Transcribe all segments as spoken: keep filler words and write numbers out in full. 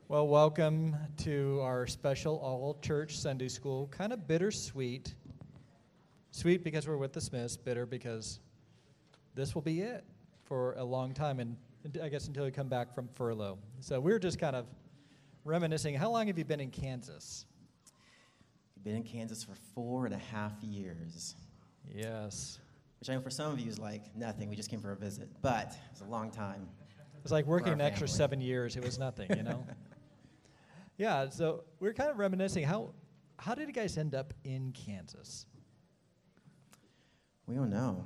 Well, welcome to our special all-church Sunday school. Kind of bittersweet. Sweet because we're with the Smiths, bitter because this will be it for a long time, and I guess until we come back from furlough. So we're just kind of reminiscing. How long have you been in Kansas? I've been in Kansas for four and a half years. Yes. Which I know for some of you is like nothing. We just came for a visit, but it's a long time. It's like working an extra family. seven years. It was nothing, you know? Yeah, so we're kind of reminiscing. How how did you guys end up in Kansas? We don't know.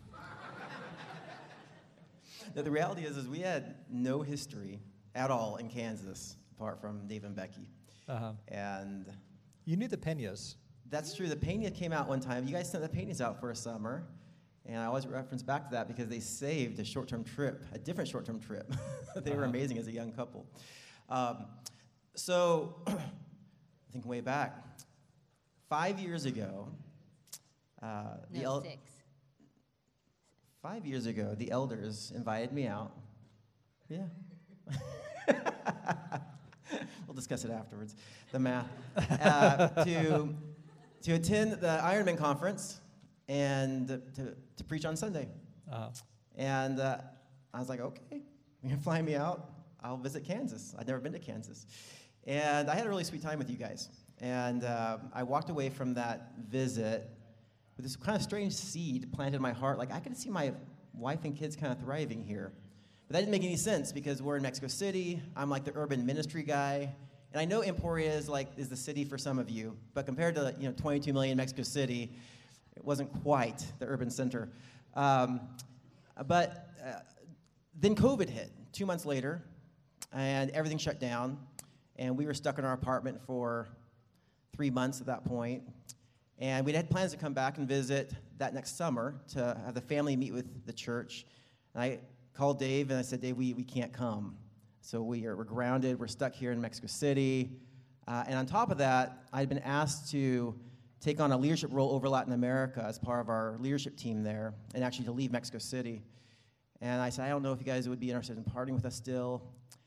No, the reality is, is we had no history at all in Kansas, apart from Dave and Becky. Uh-huh. And You knew the Peñas. that's true. The Pena came out one time. You guys sent the Penas out for a summer. And I always reference back to that because they saved a short-term trip, a different short-term trip. They uh-huh. were amazing as a young couple. Um, so, I think way back, five years ago, uh, the No, el- six. Five years ago, the elders invited me out. Yeah. We'll discuss it afterwards. The math uh, to to attend the Ironman conference and to to preach on Sunday. Uh-huh. And uh, I was like, okay, you're gonna fly me out. I'll visit Kansas. I'd never been to Kansas, and I had a really sweet time with you guys. And uh, I walked away from that visit with this kind of strange seed planted in my heart. Like, I could see my wife and kids kind of thriving here. But that didn't make any sense because we're in Mexico City. I'm like the urban ministry guy. And I know Emporia is like is the city for some of you, but compared to you know twenty-two million Mexico City, it wasn't quite the urban center. Um, but uh, then COVID hit two months later, and everything shut down. And we were stuck in our apartment for three months at that point. And we'd had plans to come back and visit that next summer to have the family meet with the church. And I called Dave and I said, Dave, we, we can't come. So we are, we're grounded, we're stuck here in Mexico City. Uh, and on top of that, I'd been asked to take on a leadership role over Latin America as part of our leadership team there, and actually to leave Mexico City. And I said, I don't know if you guys would be interested in partying with us still.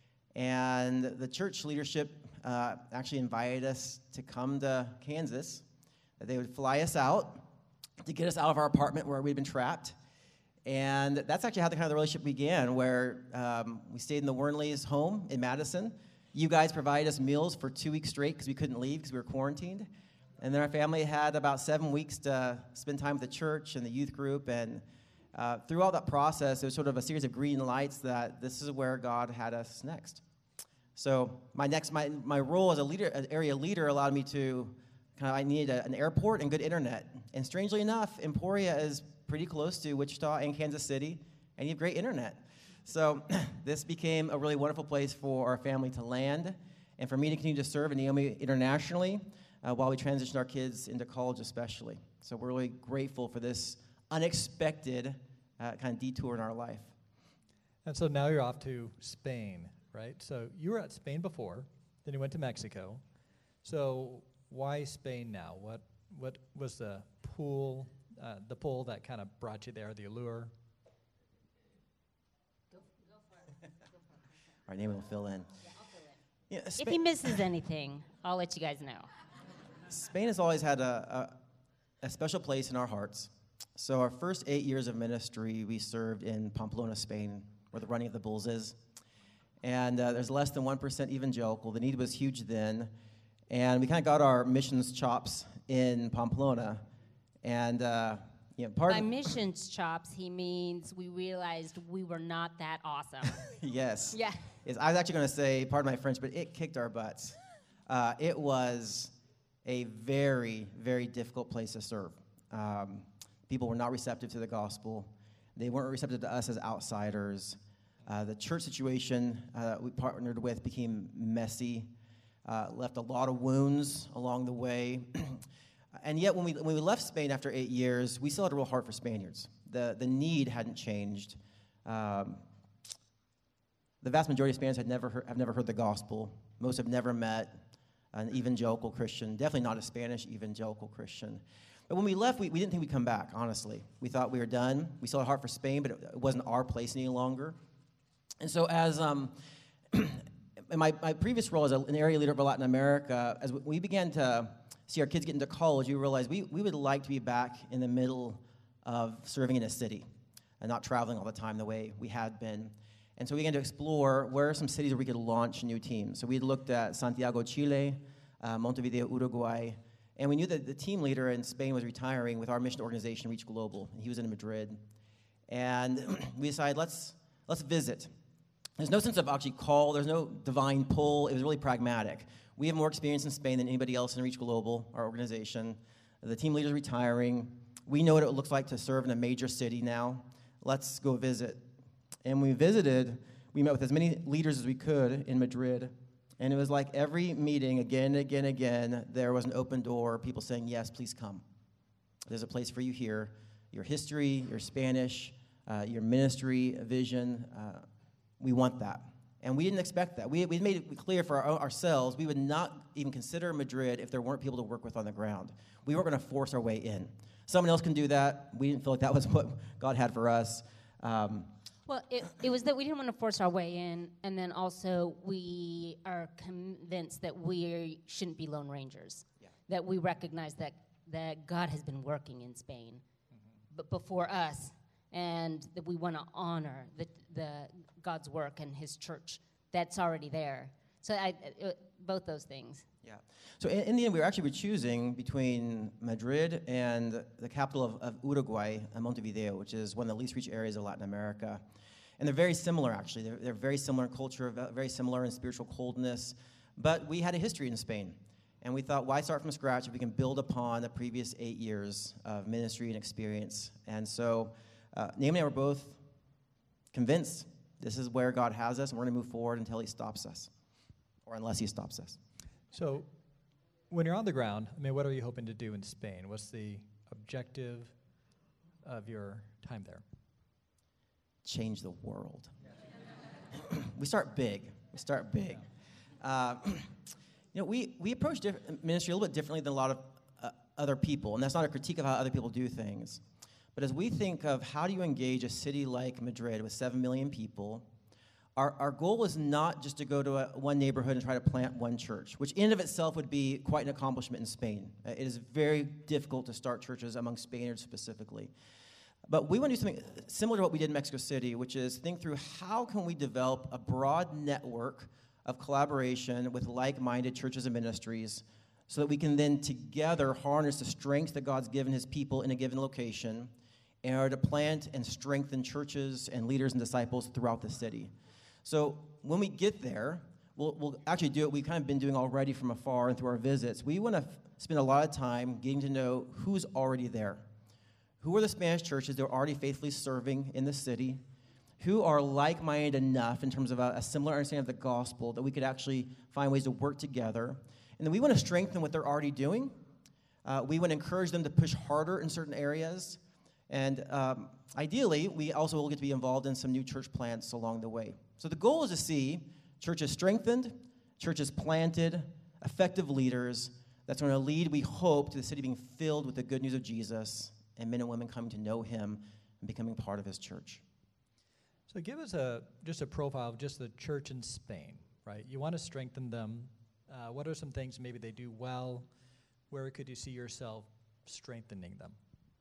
And the church leadership uh, actually invited us to come to Kansas, that they would fly us out to get us out of our apartment where we'd been trapped. And that's actually how the kind of the relationship began, where um, we stayed in the Wernley's home in Madison. You guys provided us meals for two weeks straight because we couldn't leave because we were quarantined. And then our family had about seven weeks to spend time with the church and the youth group. And uh, throughout that process, it was sort of a series of green lights that this is where God had us next. So my next, my, my role as a leader, an area leader allowed me to kind of, I needed a, an airport and good internet. And strangely enough, Emporia is pretty close to Wichita and Kansas City, and you have great internet. So this became a really wonderful place for our family to land and for me to continue to serve in Naomi internationally uh, while we transitioned our kids into college especially. So we're really grateful for this unexpected uh, kind of detour in our life. And so now you're off to Spain, right? So you were at Spain before, then you went to Mexico. So why Spain now? What what was the pull, uh, the pull that kind of brought you there, the allure? Go, go for it. Go for it. Our name will fill in. Yeah, I'll fill it. Yeah, If Spa- he misses anything, I'll let you guys know. Spain has always had a, a, a special place in our hearts. So our first eight years of ministry, we served in Pamplona, Spain, where the Running of the Bulls is. And uh, there's less than one percent evangelical. The need was huge then. And we kind of got our missions chops in Pamplona. And, uh, you know, part By of... missions chops, he means we realized we were not that awesome. Yes. Yeah. Is I was actually going to say, pardon my French, but it kicked our butts. Uh, it was a very, very difficult place to serve. Um, people were not receptive to the gospel. They weren't receptive to us as outsiders. Uh, the church situation uh, we partnered with became messy, uh, left a lot of wounds along the way. And yet, when we when we left Spain after eight years, we still had a real heart for Spaniards. The the need hadn't changed. Um, the vast majority of Spaniards had never heard, have never heard the gospel. Most have never met an evangelical Christian, definitely not a Spanish evangelical Christian. But when we left, we, we didn't think we'd come back, honestly. We thought we were done. We still had a heart for Spain, but it, it wasn't our place any longer. And so as um, in my, my previous role as a, an area leader for Latin America, as we began to see our kids get into college, we realized we, we would like to be back in the middle of serving in a city and not traveling all the time the way we had been. And so we began to explore where are some cities where we could launch new teams. So we looked at Santiago, Chile, uh, Montevideo, Uruguay, and we knew that the team leader in Spain was retiring with our mission organization, Reach Global, and he was in Madrid. And we decided, let's, let's visit. There's no sense of actually call. There's no divine pull. It was really pragmatic. We have more experience in Spain than anybody else in Reach Global, our organization. The team leader's retiring. We know what it looks like to serve in a major city now. Let's go visit. And when we visited, we met with as many leaders as we could in Madrid. And it was like every meeting, again and again and again, there was an open door, people saying, yes, please come. There's a place for you here. Your history, your Spanish, uh, your ministry, vision, uh, we want that. And we didn't expect that. We we made it clear for our, ourselves we would not even consider Madrid if there weren't people to work with on the ground. We weren't going to force our way in. Someone else can do that. We didn't feel like that was what God had for us. Um, Well, it, it was that we didn't want to force our way in, and then also we are convinced that we shouldn't be lone rangers, Yeah. that we recognize that, that God has been working in Spain mm-hmm. but before us, and that we want to honor the, the God's work and his church that's already there. So I, it, both those things. Yeah. So in, in the end, we were actually choosing between Madrid and the capital of, of Uruguay, uh, Montevideo, which is one of the least reached areas of Latin America. And they're very similar, actually. They're, they're very similar in culture, very similar in spiritual coldness. But we had a history in Spain. And we thought, why start from scratch if we can build upon the previous eight years of ministry and experience? And so uh, Naomi and I were both convinced this is where God has us, and we're going to move forward until he stops us, or unless he stops us. So when you're on the ground, I mean, what are you hoping to do in Spain? What's the objective of your time there? Change the world. We start big. We start big. Uh, you know, we, we approach diff- ministry a little bit differently than a lot of uh, other people, and that's not a critique of how other people do things. But as we think of how do you engage a city like Madrid with seven million people, Our, our goal is not just to go to a, one neighborhood and try to plant one church, which in and of itself would be quite an accomplishment in Spain. Uh, it is very difficult to start churches among Spaniards specifically. But we want to do something similar to what we did in Mexico City, which is think through how can we develop a broad network of collaboration with like-minded churches and ministries so that we can then together harness the strengths that God's given his people in a given location in order to plant and strengthen churches and leaders and disciples throughout the city. So when we get there, we'll, we'll actually do what we've kind of been doing already from afar and through our visits. We want to f- spend a lot of time getting to know who's already there. Who are the Spanish churches that are already faithfully serving in the city? Who are like-minded enough in terms of a, a similar understanding of the gospel that we could actually find ways to work together? And then we want to strengthen what they're already doing. Uh, we want to encourage them to push harder in certain areas. And um, ideally, we also will get to be involved in some new church plants along the way. So the goal is to see churches strengthened, churches planted, effective leaders that's going to lead, we hope, to the city being filled with the good news of Jesus and men and women coming to know him and becoming part of his church. So give us a just a profile of just the church in Spain, right? You want to strengthen them. Uh, what are some things maybe they do well? Where could you see yourself strengthening them?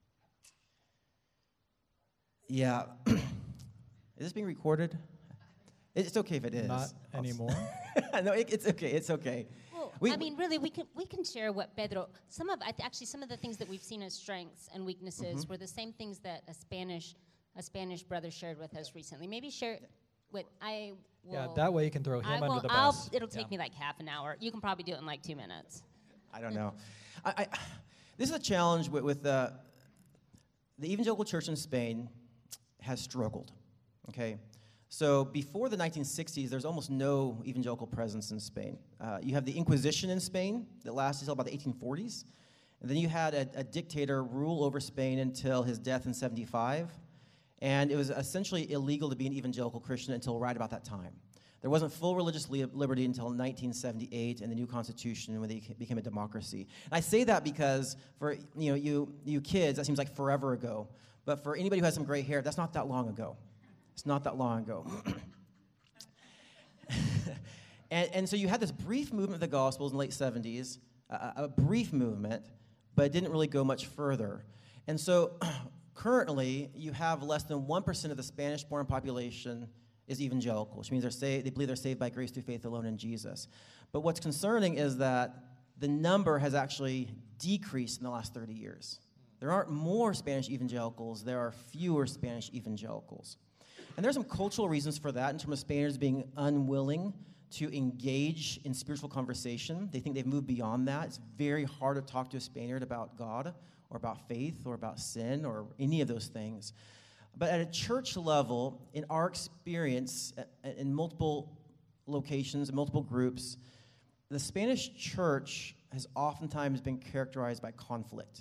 Yeah. Is this being recorded? It's okay if it is. Not anymore. No, it, it's okay. It's okay. Well, We- I mean, really, we can we can share what Pedro. Some of I th- actually some of the things that we've seen as strengths and weaknesses Mm-hmm. were the same things that a Spanish a Spanish brother shared with us recently. Maybe share what I. Will, Yeah, that way you can throw him I under will, the I'll, bus. it'll take Yeah. me like half an hour. You can probably do it in like two minutes. I don't know. I, I, this is a challenge with, with uh, the evangelical church in Spain has struggled, okay? So before the nineteen sixties, there's almost no evangelical presence in Spain. Uh, you have the Inquisition in Spain that lasted until about the eighteen forties. And then you had a, a dictator rule over Spain until his death in seventy-five. And it was essentially illegal to be an evangelical Christian until right about that time. There wasn't full religious li- liberty until nineteen seventy-eight and the new constitution when they became a democracy. And I say that because for you know you you kids, that seems like forever ago. But for anybody who has some gray hair, that's not that long ago. It's not that long ago. And, and so you had this brief movement of the Gospels in the late seventies, uh, a brief movement, but it didn't really go much further. And so currently, you have less than one percent of the Spanish-born population is evangelical, which means they're saved, they believe they're saved by grace through faith alone in Jesus. But what's concerning is that the number has actually decreased in the last thirty years. There aren't more Spanish evangelicals, there are fewer Spanish evangelicals. And there's some cultural reasons for that in terms of Spaniards being unwilling to engage in spiritual conversation. They think they've moved beyond that. It's very hard to talk to a Spaniard about God or about faith or about sin or any of those things. But at a church level, in our experience, in multiple locations, in multiple groups, the Spanish church has oftentimes been characterized by conflict.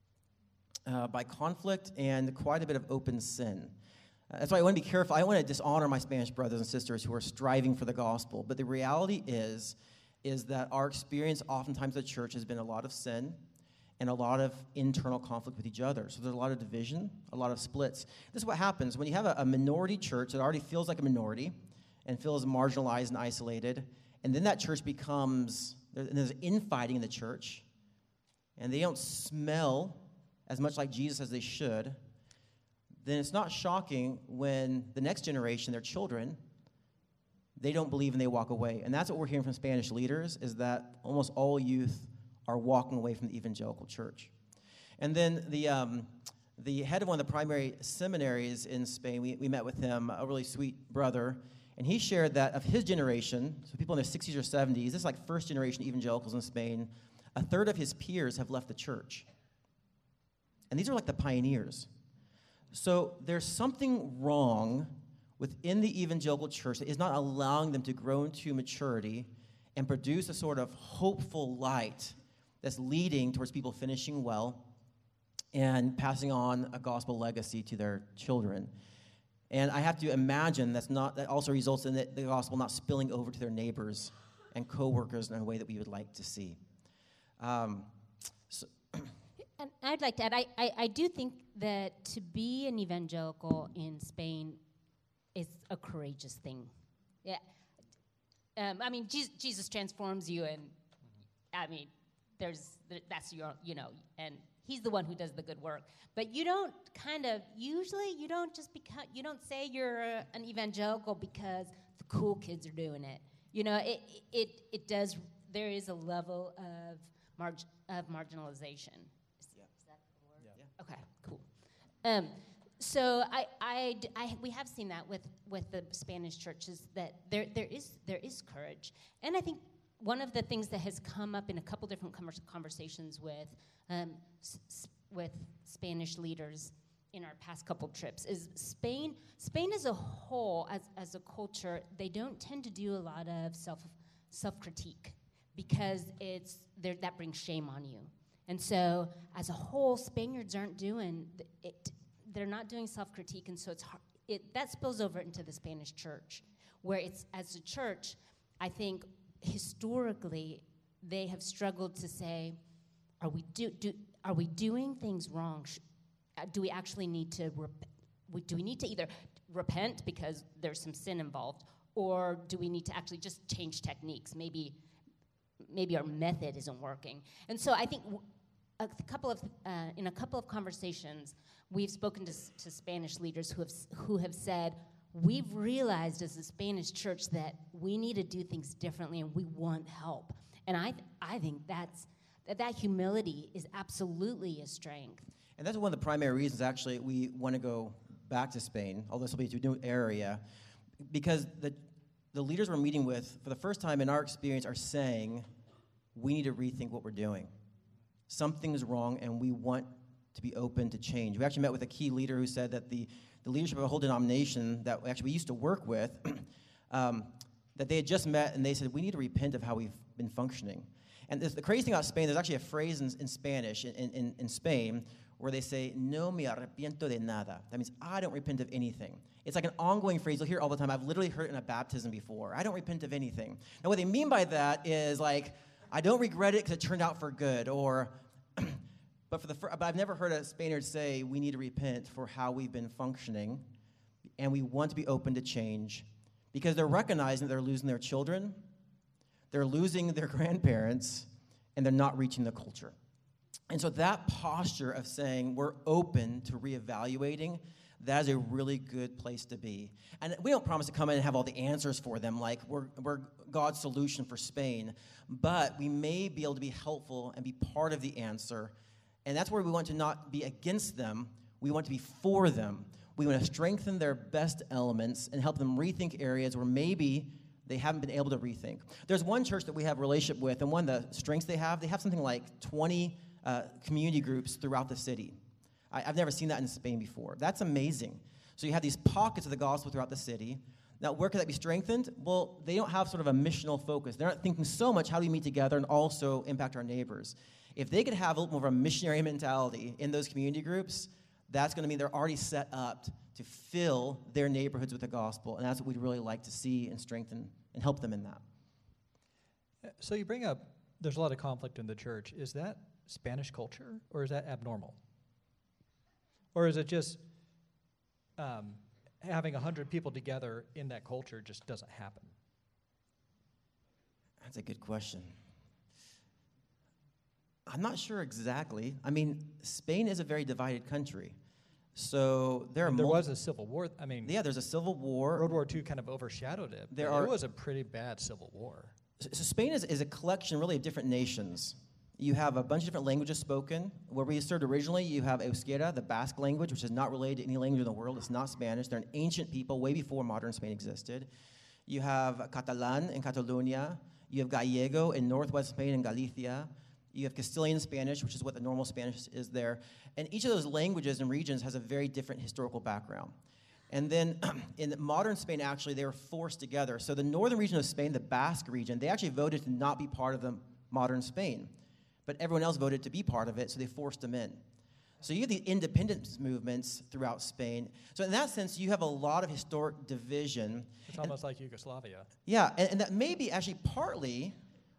Uh, by conflict and quite a bit of open sin. Uh, that's why I want to be careful. I don't want to dishonor my Spanish brothers and sisters who are striving for the gospel. But the reality is, is that our experience oftentimes at church has been a lot of sin and a lot of internal conflict with each other. So there's a lot of division, a lot of splits. This is what happens when you have a, a minority church that already feels like a minority and feels marginalized and isolated, and then that church becomes, there's infighting in the church, and they don't smell as much like Jesus as they should, then it's not shocking when the next generation, their children, they don't believe and they walk away. And that's what we're hearing from Spanish leaders, is that almost all youth are walking away from the evangelical church. And then the um, the head of one of the primary seminaries in Spain, we, we met with him, a really sweet brother, and he shared that of his generation, so people in their sixties or seventies, this is like first generation evangelicals in Spain, a third of his peers have left the church. And these are like the pioneers. So there's something wrong within the evangelical church that is not allowing them to grow into maturity and produce a sort of hopeful light that's leading towards people finishing well and passing on a gospel legacy to their children. And I have to imagine that's not, that also results in the, the gospel not spilling over to their neighbors and coworkers in a way that we would like to see. Um, so And I'd like to add, I, I, I do think that to be an evangelical in Spain is a courageous thing. Yeah. Um, I mean, Jesus, Jesus transforms you, and I mean, there's that's your, you know, and he's the one who does the good work. But you don't kind of, usually you don't just become, you don't say you're a, an evangelical because the cool kids are doing it. You know, it it it does, there is a level of marg, of marginalization. Okay, cool. Um, so I, I, I, we have seen that with, with the Spanish churches, that there, there is there is courage, and I think one of the things that has come up in a couple different conversations with um, s- with Spanish leaders in our past couple trips is Spain. Spain as a whole, as as a culture, they don't tend to do a lot of self self critique because it's there that brings shame on you. And so, as a whole, Spaniards aren't doing it. They're not doing self-critique, and so it's hard. It that spills over into the Spanish church, where it's as a church, I think historically they have struggled to say, are we do, do are we doing things wrong? Sh- do we actually need to rep- we, do we need to either repent because there's some sin involved, or do we need to actually just change techniques? Maybe. Maybe our method isn't working. And so I think w- a couple of, uh, in a couple of conversations, we've spoken to, s- to Spanish leaders who have s- who have said, we've realized as a Spanish church that we need to do things differently and we want help. And I th- I think that's that, that humility is absolutely a strength. And that's one of the primary reasons, actually, we want to go back to Spain, although this will be to a new area, because the the leaders we're meeting with, for the first time in our experience, are saying, we need to rethink what we're doing. Something's wrong, and we want to be open to change. We actually met with a key leader who said that the, the leadership of a whole denomination that actually we used to work with, um, that they had just met, and they said, we need to repent of how we've been functioning. And this, the crazy thing about Spain, there's actually a phrase in, in Spanish, in, in, in Spain, where they say, no me arrepiento de nada. That means, I don't repent of anything. It's like an ongoing phrase. You'll hear it all the time. I've literally heard it in a baptism before. I don't repent of anything. Now, what they mean by that is, like, I don't regret it because it turned out for good, or, but for the fir- but I've never heard a Spaniard say, we need to repent for how we've been functioning, and we want to be open to change, because they're recognizing that they're losing their children, they're losing their grandparents, and they're not reaching the culture. And so that posture of saying we're open to reevaluating, that is a really good place to be. And we don't promise to come in and have all the answers for them, like we're, we're God's solution for Spain, but we may be able to be helpful and be part of the answer. And that's where we want to not be against them. We want to be for them. We want to strengthen their best elements and help them rethink areas where maybe they haven't been able to rethink. There's one church that we have a relationship with, and one of the strengths they have, they have something like twenty uh, community groups throughout the city. I, I've never seen that in Spain before. That's amazing. So you have these pockets of the gospel throughout the city. Now, where could that be strengthened? Well, they don't have sort of a missional focus. They're not thinking so much, how do we meet together and also impact our neighbors? If they could have a little more of a missionary mentality in those community groups, that's going to mean they're already set up to fill their neighborhoods with the gospel, and that's what we'd really like to see and strengthen and help them in that. So you bring up there's a lot of conflict in the church. Is that Spanish culture, or is that abnormal? Or is it just um, having one hundred people together in that culture just doesn't happen? That's a good question. I'm not sure exactly. I mean, Spain is a very divided country. So there I are mean, there mul- was a civil war. I mean, yeah, there's a civil war. World War Two kind of overshadowed it. There but are- it was a pretty bad civil war. So Spain is, is a collection really of different nations. You have a bunch of different languages spoken. Where we served originally, you have Euskera, the Basque language, which is not related to any language in the world. It's not Spanish. They're an ancient people way before modern Spain existed. You have Catalan in Catalonia. You have Gallego in northwest Spain and Galicia. You have Castilian Spanish, which is what the normal Spanish is there. And each of those languages and regions has a very different historical background. And then in modern Spain, actually, they were forced together. So the northern region of Spain, the Basque region, they actually voted to not be part of the modern Spain. But everyone else voted to be part of it, so they forced them in. So you have the independence movements throughout Spain. So in that sense, you have a lot of historic division. It's almost like Yugoslavia. Yeah, and, and that may be actually partly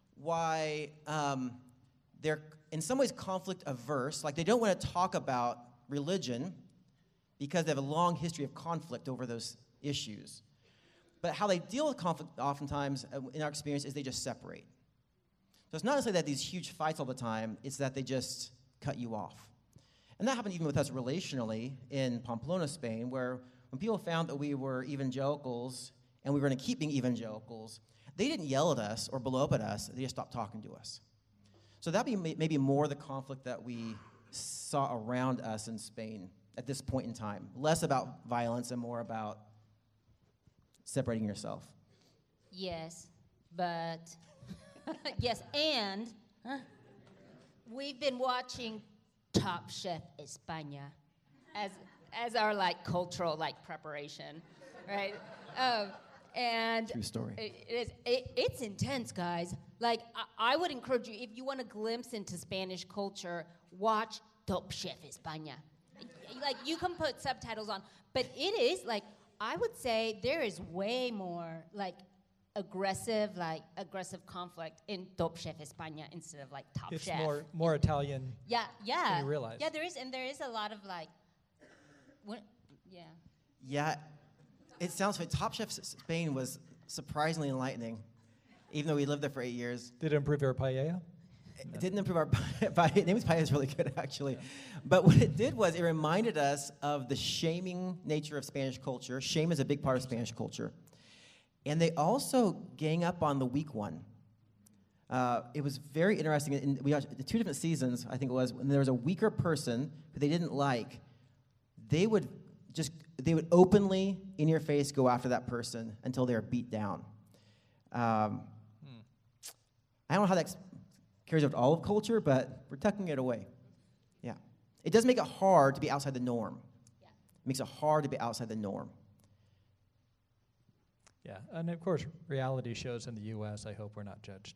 why um, they're in some ways conflict averse. Like they don't want to talk about religion because they have a long history of conflict over those issues. But how they deal with conflict oftentimes, uh, in our experience, is they just separate. So it's not necessarily that these huge fights all the time, it's that they just cut you off. And that happened even with us relationally in Pamplona, Spain, where when people found that we were evangelicals and we were going to keep being evangelicals, they didn't yell at us or blow up at us, they just stopped talking to us. So that'd be may- maybe more the conflict that we saw around us in Spain at this point in time. Less about violence and more about separating yourself. Yes, but yes, and huh, we've been watching Top Chef España as as our like cultural like preparation, right? Um, and True story. It, it is it, it's intense, guys. Like I, I would encourage you, if you want a glimpse into Spanish culture, watch Top Chef España. Like you can put subtitles on, but it is like I would say there is way more like aggressive, like aggressive conflict in Top Chef España instead of like Top It's Chef. more more Italian. Yeah, yeah. than you realize. Yeah, there is, and there is a lot of like, what, yeah. Yeah, it sounds like Top Chef Spain was surprisingly enlightening, even though we lived there for eight years. Did it improve your paella? It didn't improve our paella. Name's paella is really good, actually. But what it did was it reminded us of the shaming nature of Spanish culture. Shame is a big part of Spanish culture. And they also gang up on the weak one. Uh, it was very interesting. In, we watched the two different seasons, I think it was, when there was a weaker person who they didn't like, they would just, they would openly, in your face, go after that person until they were beat down. Um, hmm. I don't know how that carries out all of culture, but we're tucking it away. Yeah. It does make it hard to be outside the norm. Yeah. It makes it hard to be outside the norm. Yeah, and of course, reality shows in the U S, I hope we're not judged.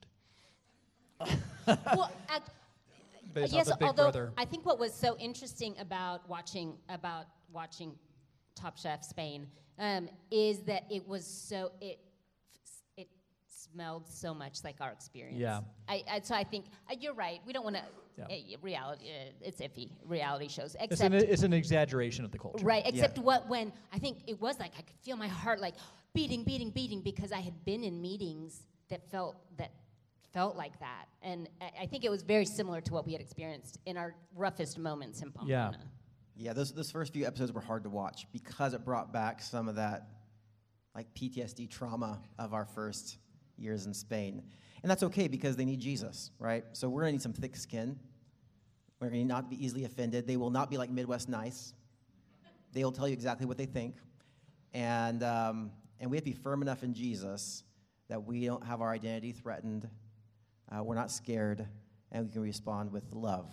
Well, I, Based yes, off of Big although Brother. I think what was so interesting about watching about watching Top Chef Spain um, is that it was so it it smelled so much like our experience. Yeah. I, I so I think uh, you're right. We don't want to Yeah. uh, reality. Uh, it's iffy reality shows. It's Except an, it's an exaggeration of the culture. right. Except Yeah. what when I think it was like I could feel my heart like beating, beating, beating because I had been in meetings that felt that felt like that. And I, I think it was very similar to what we had experienced in our roughest moments in Pamplona. Yeah. Yeah, those, those first few episodes were hard to watch because it brought back some of that like P T S D trauma of our first years in Spain. And that's okay because they need Jesus, right? So we're going to need some thick skin. We're going to not be easily offended. They will not be like Midwest nice. They will tell you exactly what they think. And, um, and we have to be firm enough in Jesus that we don't have our identity threatened. Uh, we're not scared, and we can respond with love.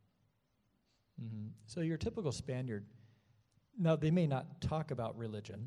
Mm-hmm. So your typical Spaniard, now they may not talk about religion,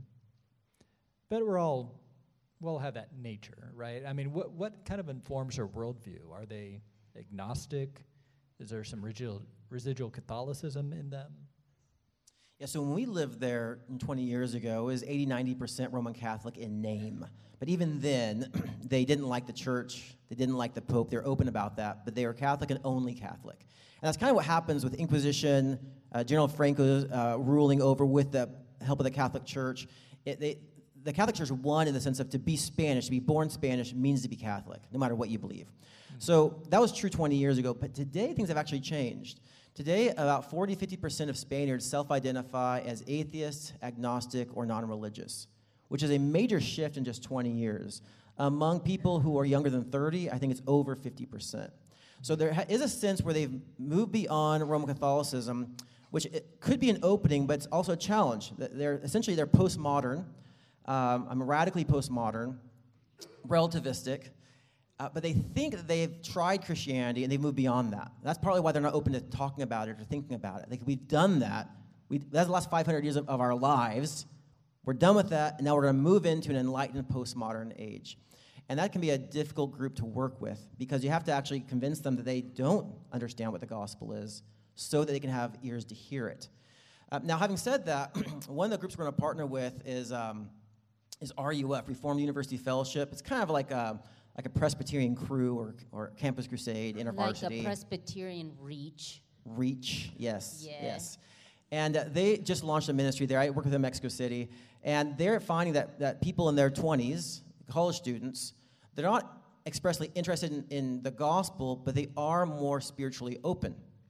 but we're all, we all have that nature, right? I mean, what, what kind of informs their worldview? Are they agnostic? Is there some residual, residual Catholicism in them? Yeah, so when we lived there twenty years ago, it was eighty, ninety percent Roman Catholic in name. But even then, they didn't like the church. They didn't like the Pope. They were open about that. But they were Catholic and only Catholic. And that's kind of what happens with Inquisition, uh, General Franco uh, ruling over with the help of the Catholic Church. It, they, the Catholic Church won in the sense of to be Spanish, to be born Spanish means to be Catholic, no matter what you believe. Mm-hmm. So that was true twenty years ago. But today, things have actually changed. Today, about forty, fifty percent of Spaniards self-identify as atheists, agnostic, or non-religious, which is a major shift in just twenty years. Among people who are younger than thirty, I think it's over fifty percent. So there ha- is a sense where they've moved beyond Roman Catholicism, which it could be an opening, but it's also a challenge. They're essentially they're postmodern. Um, I'm radically postmodern, relativistic. Uh, but they think that they've tried Christianity and they've moved beyond that. That's probably why they're not open to talking about it or thinking about it. Like, we've done that. We, that's the last five hundred years of, of our lives. We're done with that, and now we're going to move into an enlightened postmodern age. And that can be a difficult group to work with because you have to actually convince them that they don't understand what the gospel is so that they can have ears to hear it. Uh, now, having said that, one of the groups we're going to partner with is, um, is R U F, Reformed University Fellowship. It's kind of like a... like a Presbyterian crew or, or Campus Crusade, InterVarsity. Like a Presbyterian Reach. Reach, yes, Yeah. yes. And uh, they just launched a ministry there. I work with them in Mexico City. And they're finding that, that people in their twenties, college students, they're not expressly interested in, in the gospel, but they are more spiritually open.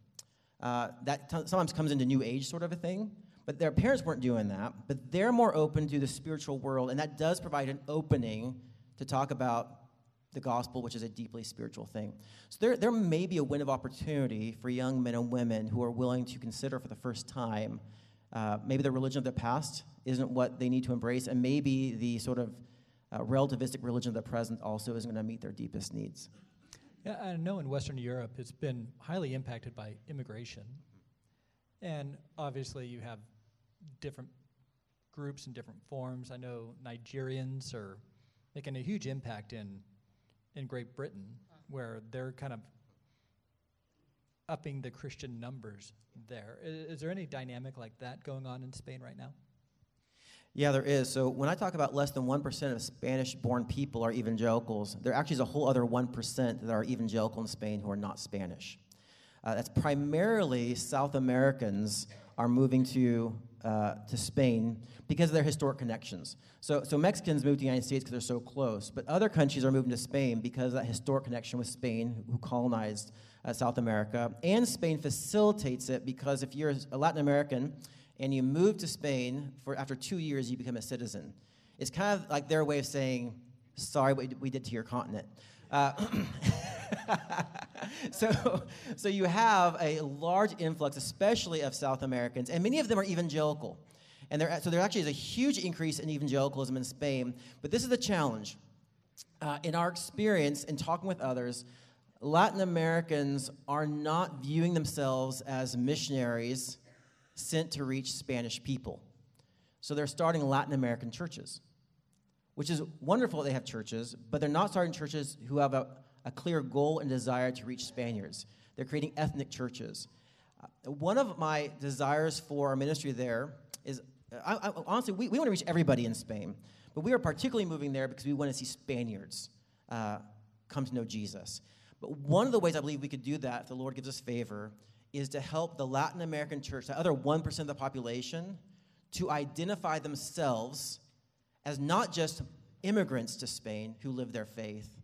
Uh, that t- sometimes comes into New Age sort of a thing. But their parents weren't doing that. But they're more open to the spiritual world, and that does provide an opening to talk about the gospel, which is a deeply spiritual thing. So there, there may be a window of opportunity for young men and women who are willing to consider for the first time uh, maybe the religion of the past isn't what they need to embrace, and maybe the sort of uh, relativistic religion of the present also isn't going to meet their deepest needs. Yeah, I know in Western Europe it's been highly impacted by immigration. And obviously you have different groups and different forms. I know Nigerians are making a huge impact in in Great Britain, where they're kind of upping the Christian numbers there. Is, is there any dynamic like that going on in Spain right now? Yeah, there is. So when I talk about less than one percent of Spanish-born people are evangelicals, there actually is a whole other one percent that are evangelical in Spain who are not Spanish. Uh, that's primarily South Americans are moving to uh, to Spain because of their historic connections. So, so Mexicans moved to the United States because they're so close, but other countries are moving to Spain because of that historic connection with Spain, who colonized uh, South America. And Spain facilitates it because if you're a Latin American and you move to Spain, for after two years you become a citizen. It's kind of like their way of saying, sorry what we did to your continent. Uh, so, so you have a large influx, especially of South Americans, and many of them are evangelical. And there, so there actually is a huge increase in evangelicalism in Spain. But this is the challenge. Uh, in our experience, in talking with others, Latin Americans are not viewing themselves as missionaries sent to reach Spanish people. So they're starting Latin American churches, which is wonderful that they have churches, but they're not starting churches who have a, a clear goal and desire to reach Spaniards. They're creating ethnic churches. Uh, one of my desires for our ministry there is, I, I, honestly, we, we want to reach everybody in Spain, but we are particularly moving there because we want to see Spaniards uh, come to know Jesus. But one of the ways I believe we could do that, if the Lord gives us favor, is to help the Latin American church, the other one percent of the population, to identify themselves as not just immigrants to Spain who live their faith,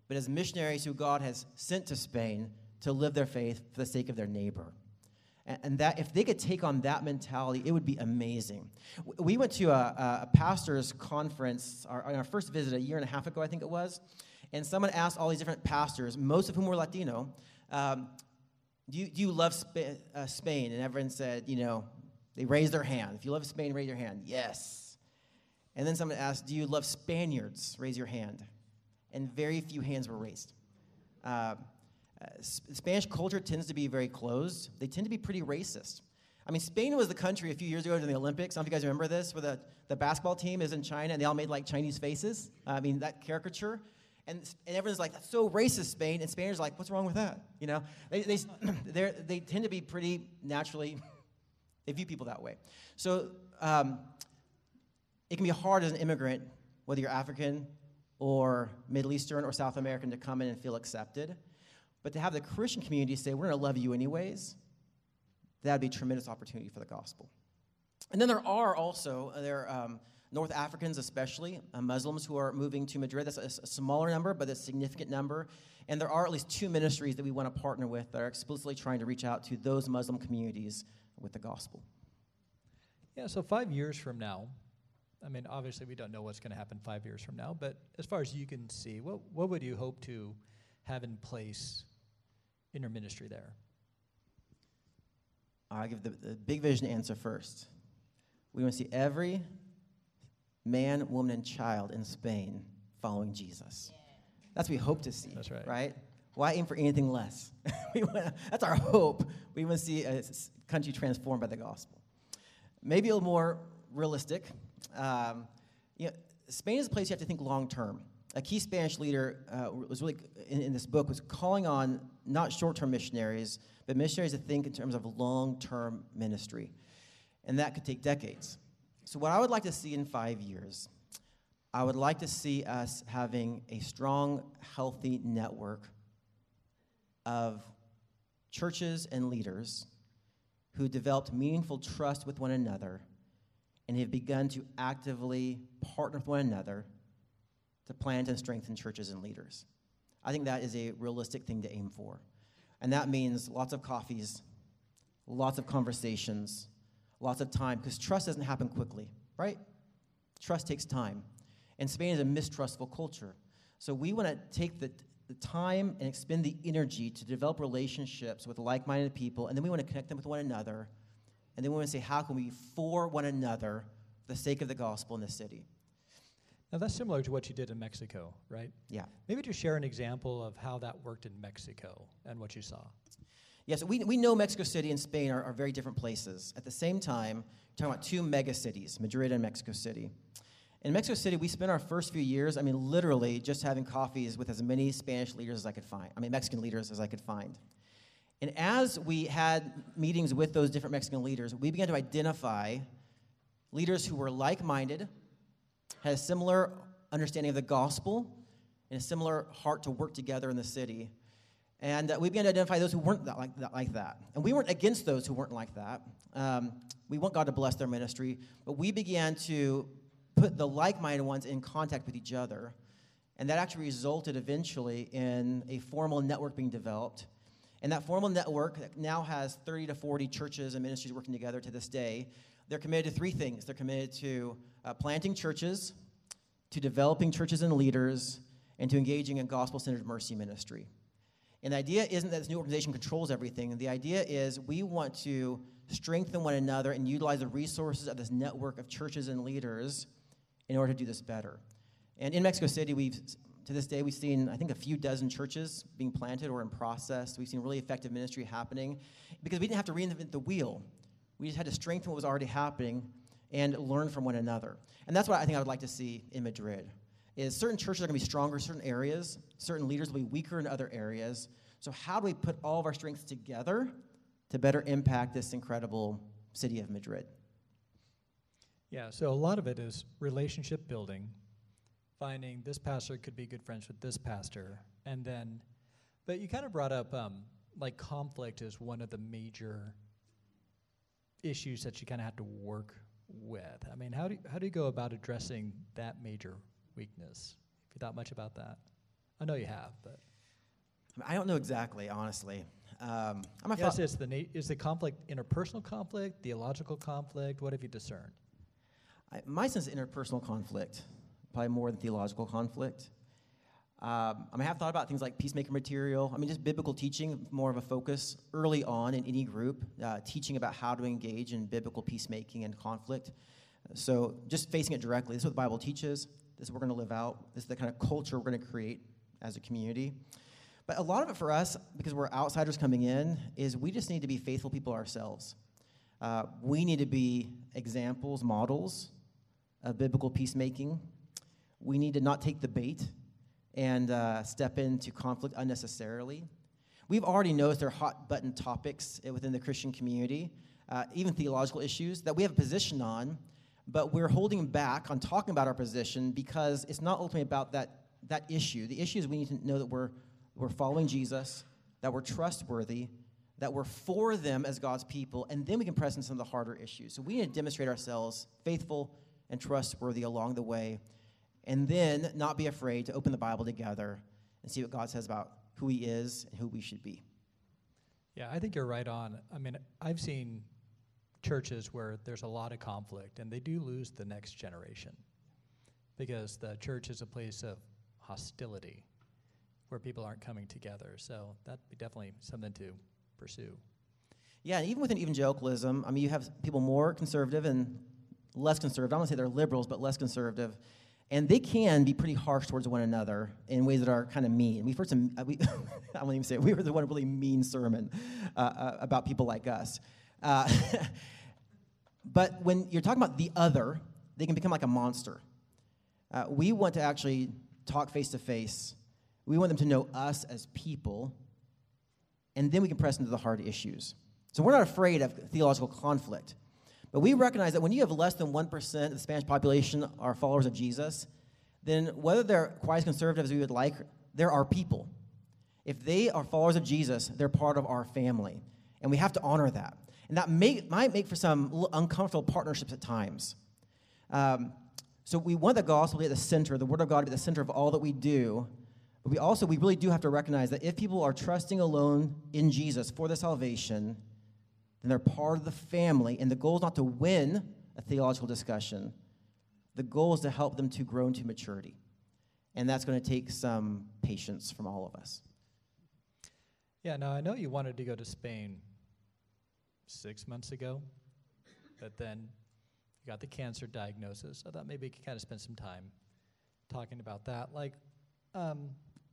but as missionaries who God has sent to Spain to live their faith for the sake of their neighbor. And, and that if they could take on that mentality, it would be amazing. W- We went to a, a pastor's conference, our, on our first visit a year and a half ago, I think it was, and someone asked all these different pastors, most of whom were Latino, um, do, you, do you love Sp- uh, Spain? And everyone said, you know, they raised their hand. If you love Spain, raise your hand. Yes. And then someone asked, do you love Spaniards? Raise your hand. And very few hands were raised. Uh, uh, Spanish culture tends to be very closed. They tend to be pretty racist. I mean, Spain was the country a few years ago during the Olympics. I don't know if you guys remember this, where the, the basketball team is in China, and they all made, like, Chinese faces. Uh, I mean, that caricature. And, and everyone's like, that's so racist, Spain. And Spaniards are like, what's wrong with that? You know, they they they tend to be pretty naturally, they view people that way. So um, it can be hard as an immigrant, whether you're African or Middle Eastern or South American, to come in and feel accepted. But to have the Christian community say, we're going to love you anyways, that would be a tremendous opportunity for the gospel. And then there are also, there are um, North Africans especially, uh, Muslims who are moving to Madrid. That's a, a smaller number, but a significant number. And there are at least two ministries that we want to partner with that are explicitly trying to reach out to those Muslim communities with the gospel. Yeah, so five years from now, I mean, obviously we don't know what's going to happen five years from now, but as far as you can see, what what would you hope to have in place in your ministry there? I'll give the, the big vision answer first. We want to see every man, woman, and child in Spain following Jesus. Yeah. That's what we hope to see. That's right. Right? Why aim for anything less? we wanna, that's our hope. We want to see a country transformed by the gospel. Maybe a little more realistic. Um, you know, Spain is a place you have to think long term. A key Spanish leader uh, was really in, in this book was calling on not short-term missionaries, but missionaries to think in terms of long-term ministry, and that could take decades. So what I would like to see in five years, I would like to see us having a strong, healthy network of churches and leaders who developed meaningful trust with one another and have begun to actively partner with one another to plant and strengthen churches and leaders. I think that is a realistic thing to aim for. And that means lots of coffees, lots of conversations, lots of time, because trust doesn't happen quickly, right? Trust takes time. And Spain is a mistrustful culture. So we want to take the, the time and expend the energy to develop relationships with like-minded people, and then we want to connect them with one another, and then we want to say, how can we be for one another for the sake of the gospel in the city? Now, that's similar to what you did in Mexico, right? Yeah. Maybe just share an example of how that worked in Mexico and what you saw. Yes, we, we know Mexico City and Spain are, are very different places. At the same time, we're talking about two mega cities, Madrid and Mexico City. In Mexico City, we spent our first few years, I mean, literally just having coffees with as many Spanish leaders as I could find, I mean, Mexican leaders as I could find. And as we had meetings with those different Mexican leaders, we began to identify leaders who were like-minded, had a similar understanding of the gospel, and a similar heart to work together in the city. And uh, we began to identify those who weren't that like, that like that. And we weren't against those who weren't like that. Um, we want God to bless their ministry, but we began to put the like-minded ones in contact with each other. And that actually resulted eventually in a formal network being developed. And that formal network now has thirty to forty churches and ministries working together to this day. They're committed to three things. They're committed to uh, planting churches, to developing churches and leaders, and to engaging in gospel-centered mercy ministry. And the idea isn't that this new organization controls everything. The idea is we want to strengthen one another and utilize the resources of this network of churches and leaders in order to do this better. And in Mexico City, we've, to this day, we've seen, I think, a few dozen churches being planted or in process. We've seen really effective ministry happening because we didn't have to reinvent the wheel. We just had to strengthen what was already happening and learn from one another. And that's what I think I would like to see in Madrid, is certain churches are going to be stronger in certain areas, certain leaders will be weaker in other areas. So how do we put all of our strengths together to better impact this incredible city of Madrid? Yeah, so a lot of it is relationship building, finding this pastor could be good friends with this pastor, and then, but you kind of brought up, um, like, conflict is one of the major issues that you kind of have to work with. I mean, how do you, how do you go about addressing that major weakness? Have you thought much about that? I know you have, but I mean, I don't know exactly, honestly. Um, I'm a yes, fa- it's the na- is the conflict interpersonal conflict, theological conflict? What have you discerned? I, my sense of interpersonal conflict, probably more than theological conflict. Um, I mean, I have thought about things like peacemaker material. I mean, just biblical teaching, more of a focus early on in any group, uh, teaching about how to engage in biblical peacemaking and conflict. So just facing it directly. This is what the Bible teaches. This is what we're going to live out. This is the kind of culture we're going to create as a community. But a lot of it for us, because we're outsiders coming in, is we just need to be faithful people ourselves. Uh, we need to be examples, models of biblical peacemaking. We need to not take the bait and uh, step into conflict unnecessarily. We've already noticed there are hot-button topics within the Christian community, uh, even theological issues, that we have a position on, but we're holding back on talking about our position because it's not ultimately about that, that issue. The issue is we need to know that we're, we're following Jesus, that we're trustworthy, that we're for them as God's people, and then we can press into some of the harder issues. So we need to demonstrate ourselves faithful and trustworthy along the way, and then not be afraid to open the Bible together and see what God says about who he is and who we should be. Yeah, I think you're right on. I mean, I've seen churches where there's a lot of conflict, and they do lose the next generation because the church is a place of hostility where people aren't coming together. So that'd be definitely something to pursue. Yeah, and even within evangelicalism, I mean, you have people more conservative and less conservative. I don't want to say they're liberals, but less conservative. And they can be pretty harsh towards one another in ways that are kind of mean. We've heard some, uh, we, I won't even say it, we heard the one really mean sermon uh, uh, about people like us. Uh, but when you're talking about the other, they can become like a monster. Uh, we want to actually talk face to face. We want them to know us as people, and then we can press into the hard issues. So we're not afraid of theological conflict. But we recognize that when you have less than one percent of the Spanish population are followers of Jesus, then whether they're quite as conservative as we would like, they're our people. If they are followers of Jesus, they're part of our family. And we have to honor that. And that may, might make for some uncomfortable partnerships at times. Um, so we want the gospel to be at the center, the word of God to be at the center of all that we do. But we also, we really do have to recognize that if people are trusting alone in Jesus for their salvation, then they're part of the family. And the goal is not to win a theological discussion. The goal is to help them to grow into maturity. And that's going to take some patience from all of us. Yeah, now I know you wanted to go to Spain six months ago, but then you got the cancer diagnosis. I thought maybe you could kind of spend some time talking about that. Like, um,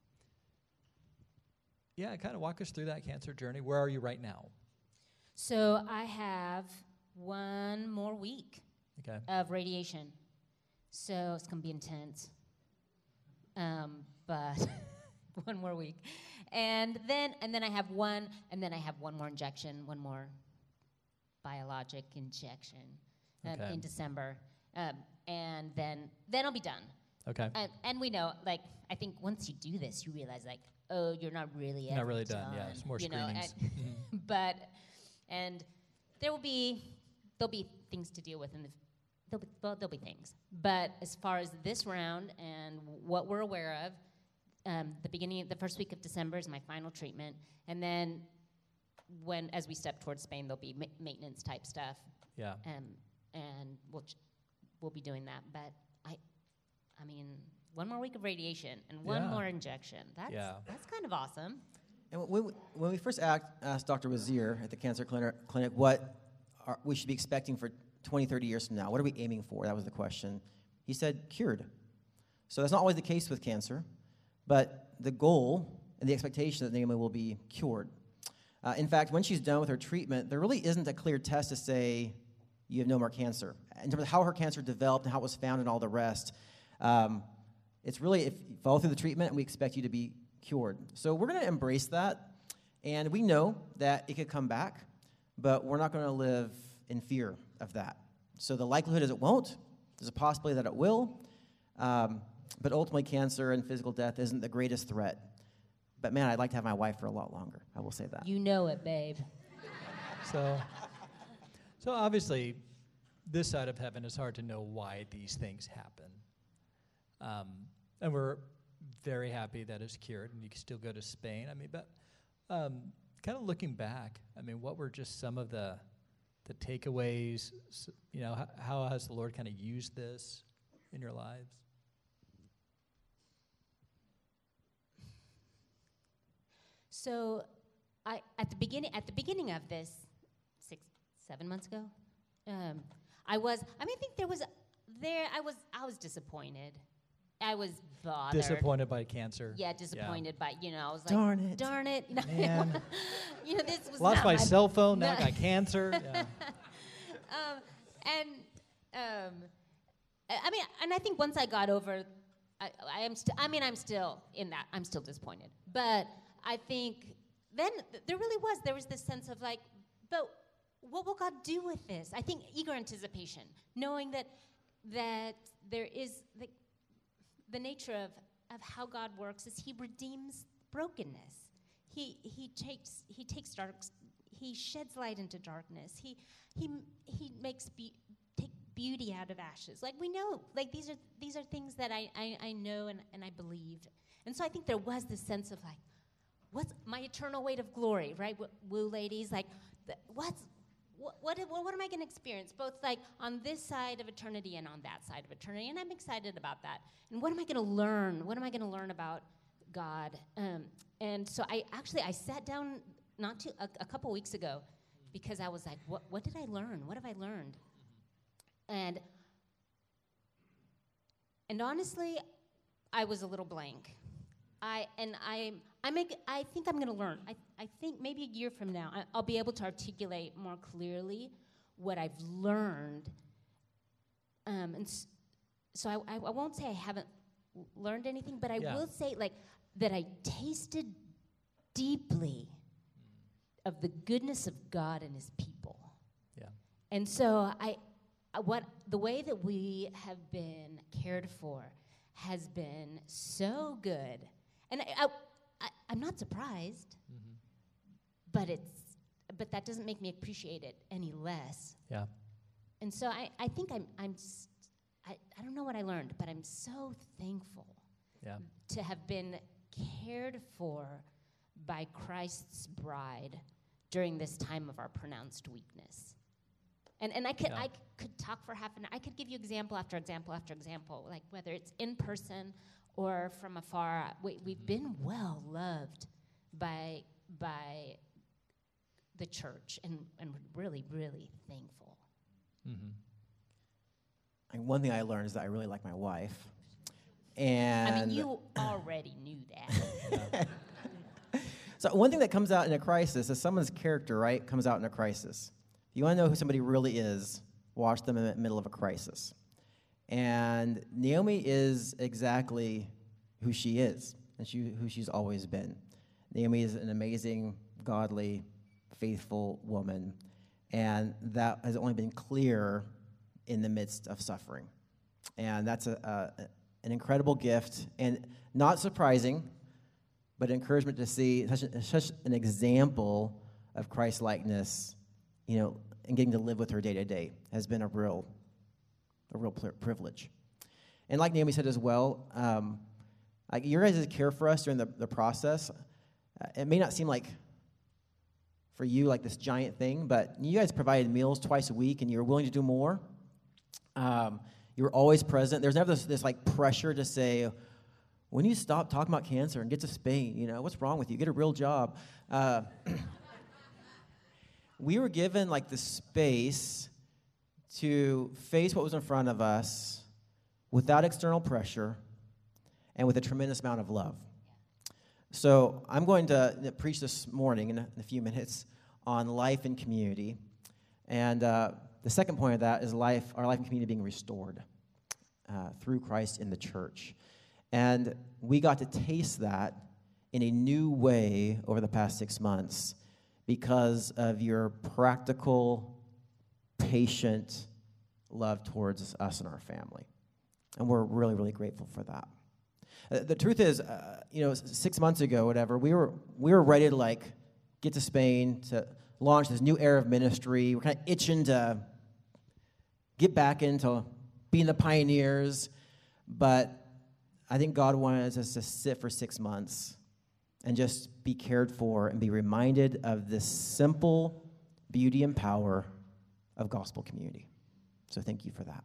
yeah, kind of walk us through that cancer journey. Where are you right now? So I have one more week Okay. of radiation. So it's going to be intense. Um, but one more week. And then and then I have one and then I have one more injection, one more biologic injection um, Okay. in December. Um, and then then I'll be done. Okay. And, and we know, like, I think once you do this, you realize, like, oh, you're not really Not ever really done, yeah, it's more you know, screenings. and but, and there will be, there'll be things to deal with in the, there'll be, well, there'll be things. But as far as this round and what we're aware of, um, the beginning, the first week of December is my final treatment. And then when, as we step towards Spain, there'll be ma- maintenance type stuff. Yeah. Um, and we'll, ch- we'll be doing that. But I, I mean, one more week of radiation and one Yeah. more injection. That's Yeah. that's kind of awesome. And when we, when we first act, asked Doctor Wazir at the cancer clinic, clinic what are, we should be expecting for twenty, thirty years from now, what are we aiming for? That was the question. He said, cured. So that's not always the case with cancer, but the goal and the expectation that Naomi will be cured. Uh, in fact, when she's done with her treatment, there really isn't a clear test to say you have no more cancer. In terms of how her cancer developed and how it was found and all the rest, um, it's really, if you follow through the treatment, we expect you to be cured. So we're going to embrace that, and we know that it could come back, but we're not going to live in fear of that. So the likelihood is it won't. There's a possibility that it will, um, but ultimately cancer and physical death isn't the greatest threat. But man, I'd like to have my wife for a lot longer. I will say that. You know it, babe. So, so obviously, this side of heaven is hard to know why these things happen. Um, and we're very happy that it's cured and you can still go to Spain. I mean, but um, kind of looking back, I mean, what were just some of the the takeaways? s- You know, how, how has the Lord kind of used this in your lives? So, I at the beginning at the beginning of this, six seven months ago, um, I was. I mean, I think there was there. I was I was disappointed. I was bothered. Disappointed by cancer. Yeah, disappointed by you know. I was like, Darn it. darn it. You know, Man. you know this was Lost not my my cell phone, now I no. got cancer. Yeah. um, and um, I I mean, and I think once I got over, I, I am still. I mean, I'm still in that. I'm still disappointed. But I think then th- there really was. There was this sense of like, but what will God do with this? I think eager anticipation, knowing that that there is the the nature of of how God works is He redeems brokenness. He he takes he takes dark. He sheds light into darkness. He he he makes be, take beauty out of ashes. Like we know, like these are these are things that I, I, I know and, and I believe. And so I think there was this sense of like, what's my eternal weight of glory, right? W- woo ladies, like, the, what's what what, what what am I going to experience? Both like on this side of eternity and on that side of eternity. And I'm excited about that. And what am I going to learn? What am I going to learn about God? Um, and so I actually I sat down. Not too, a, a couple weeks ago, because I was like, what, what did I learn? What have I learned? And and honestly, I was a little blank. I and I I make I think I'm going to learn. I I think maybe a year from now I, I'll be able to articulate more clearly what I've learned. Um, and s- so I, I I won't say I haven't l- learned anything, but I Yeah. will say like that I tasted deeply of the goodness of God and His people. Yeah. And so I, I what the way that we have been cared for has been so good. And I, I, I I'm not surprised, Mhm. but it's but that doesn't make me appreciate it any less. Yeah. And so I, I think I'm I'm s- I, I don't know what I learned, but I'm so thankful Yeah. to have been cared for by Christ's bride during this time of our pronounced weakness. And and I could Yeah. I c- could talk for half an hour. I could give you example after example after example, like whether it's in person or from afar. We, we've been well loved by by the church, and and we're really really thankful. Mm-hmm. And one thing I learned is that I really like my wife. And I mean, you already knew that. So one thing that comes out in a crisis is someone's character, right, comes out in a crisis. If you want to know who somebody really is, watch them in the middle of a crisis. And Naomi is exactly who she is, and she, who she's always been. Naomi is an amazing, godly, faithful woman, and that has only been clear in the midst of suffering. And that's a, a, an incredible gift, and not surprising, but encouragement to see such, a, such an example of Christ-likeness, you know, and getting to live with her day to day has been a real, a real pl- privilege. And like Naomi said as well, um, like your guys' care for us during the, the process, uh, it may not seem like for you like this giant thing, but you guys provided meals twice a week, and you were willing to do more. Um, you were always present. There's never this, this like pressure to say, when you stop talking about cancer and get to Spain, you know, what's wrong with you? Get a real job. Uh, we were given like the space to face what was in front of us without external pressure and with a tremendous amount of love. So I'm going to preach this morning in a, in a few minutes on life and community. And uh, the second point of that is life, our life and community being restored uh, through Christ in the church. And we got to taste that in a new way over the past six months because of your practical, patient love towards us and our family. And we're really, really grateful for that. Uh, the truth is, uh, you know, s- six months ago, whatever, we were we were ready to, like, get to Spain to launch this new era of ministry. We're kind of itching to get back into being the pioneers, but I think God wanted us to sit for six months and just be cared for and be reminded of this simple beauty and power of gospel community. So thank you for that.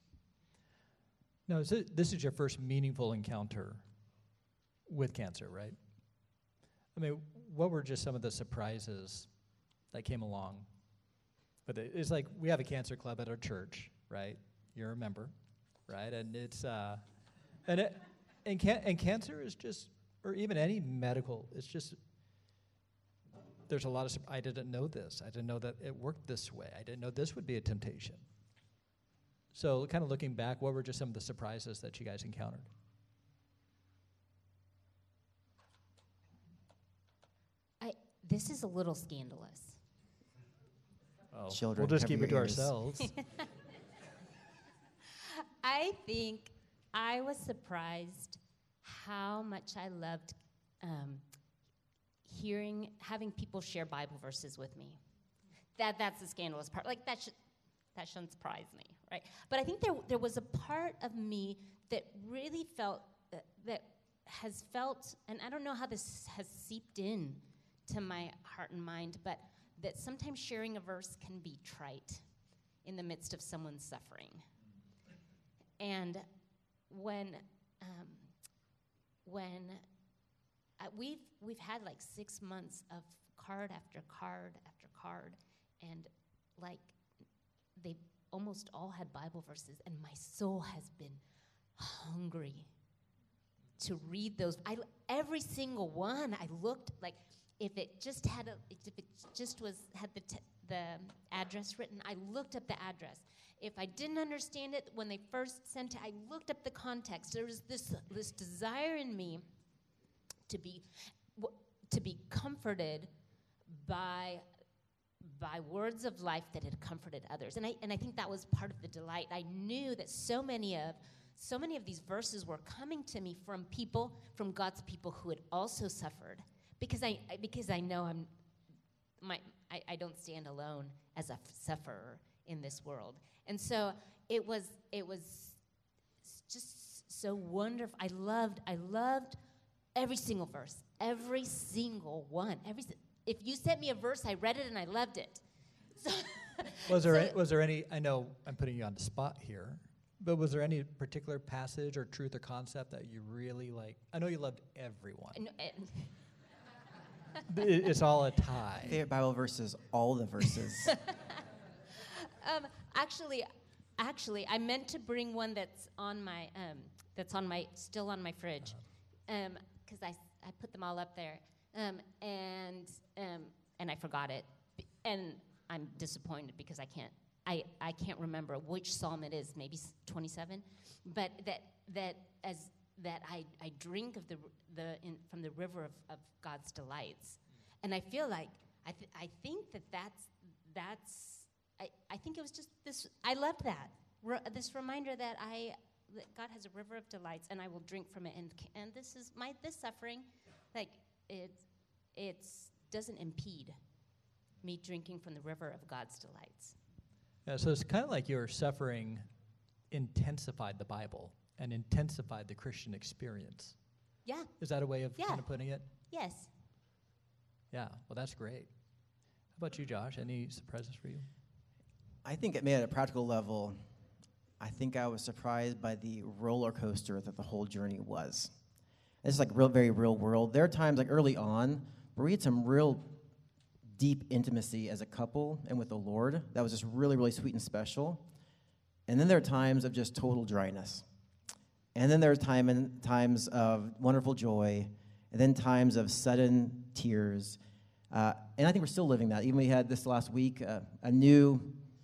No, so this is your first meaningful encounter with cancer, right? I mean, what were just some of the surprises that came along? But it? It's like we have a cancer club at our church, right? You're a member, right? And it's uh, and it, and can, and cancer is just, or even any medical, it's just. There's a lot of. I didn't know this. I didn't know that it worked this way. I didn't know this would be a temptation. So, kind of looking back, what were just some of the surprises that you guys encountered? I this is a little scandalous. Oh, Children, we'll just cover keep it to your ears. ourselves. I think I was surprised how much I loved um, hearing, having people share Bible verses with me. That that's the scandalous part. Like that should that shouldn't surprise me, right? But I think there there was a part of me that really felt that, that has felt, and I don't know how this has seeped in to my heart and mind, but that sometimes sharing a verse can be trite in the midst of someone's suffering. And when um, when uh, we've we've had like six months of card after card after card, and like they almost all had Bible verses, and my soul has been hungry to read those. I every single one I looked like if it just had a if it just was had the t- the address written, I looked up the address. If I didn't understand it when they first sent it, I looked up the context. There was this this desire in me to be w- to be comforted by by words of life that had comforted others. And I and I think that was part of the delight. I knew that so many of so many of these verses were coming to me from people, from God's people who had also suffered. Because I, I because I know I'm my I, I don't stand alone as a f- sufferer in this world. And so it was it was just so wonderful. I loved I loved every single verse, every single one. Every if you sent me a verse, I read it and I loved it. So Was there so any, was there any? I know I'm putting you on the spot here, but was there any particular passage or truth or concept that you really like? I know you loved everyone. no, and- It- it's all a tie. Favorite Bible verses, all the verses. Um, actually, actually, I meant to bring one that's on my um, that's on my still on my fridge, because I, I put them all up there, um, and um, and I forgot it, and I'm disappointed because I can't I, I can't remember which psalm it is, maybe twenty-seven, but that that as that I, I drink of the the in, from the river of, of God's delights, and I feel like I th- I think that that's that's. I, I think it was just this, I loved that, Re- this reminder that I, that God has a river of delights and I will drink from it. And and this is, my this suffering, like, it it's doesn't impede me drinking from the river of God's delights. Yeah, so it's kind of like your suffering intensified the Bible and intensified the Christian experience. Yeah, Is that a way of Yeah. kind of putting it? yes. Yeah, well, that's great. How about you, Josh? Any surprises for you? I think it made at a practical level, I think I was surprised by the roller coaster that the whole journey was. It's like real, very real world. There are times, like early on, where we had some real deep intimacy as a couple and with the Lord that was just really, really sweet and special. And then there are times of just total dryness. And then there are time and times of wonderful joy, and then times of sudden tears. Uh, and I think we're still living that. Even we had this last week, uh, a new,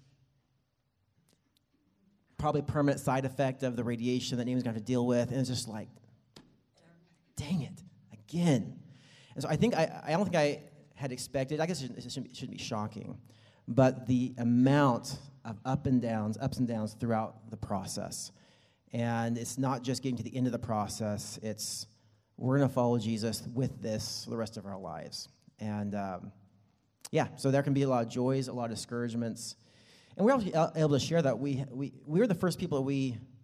probably permanent side effect of the radiation that Naomi's going to have to deal with. And it's just like, dang it, again. And so I think, I, I don't think I had expected, I guess it shouldn't, it shouldn't, it shouldn't be shocking, but the amount of up and downs, ups and downs throughout the process. And it's not just getting to the end of the process, it's we're going to follow Jesus with this for the rest of our lives. And um, yeah, so there can be a lot of joys, a lot of discouragements. And we're able to share that. We we we were the first people that we